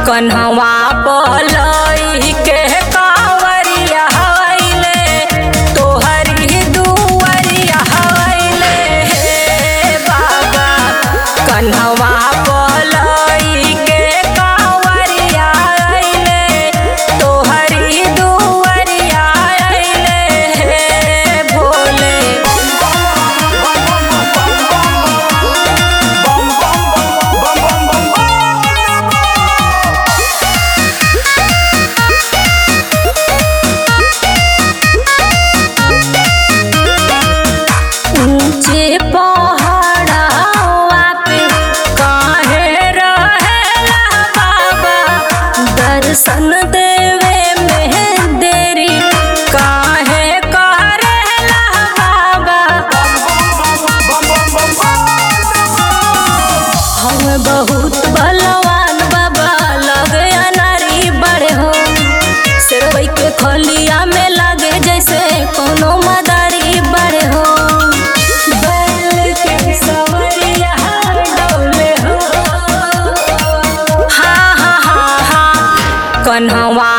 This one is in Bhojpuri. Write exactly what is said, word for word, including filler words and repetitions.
कन्हवा पलई के कांवरिया हवैले तोहरी दुवरिया हवैले हे बाबा। कन्हवा पलई के कांवरिया अइले तोहरी दुवरिया अइले हे भोले। ऊंचे पहाड़वा पे काहे रहेला बाबा, दर्शन देवे में देरी काहे करेला बाबा। हम बहुत बलवान बाबा लगे अनारी बड़े हो, सिरवई के खलिया में लगे जैसे कोनो मदारी बड़े हो। बैल के सवरिया डोले हो, हाँ हाँ हाँ हाँ। कन्हवा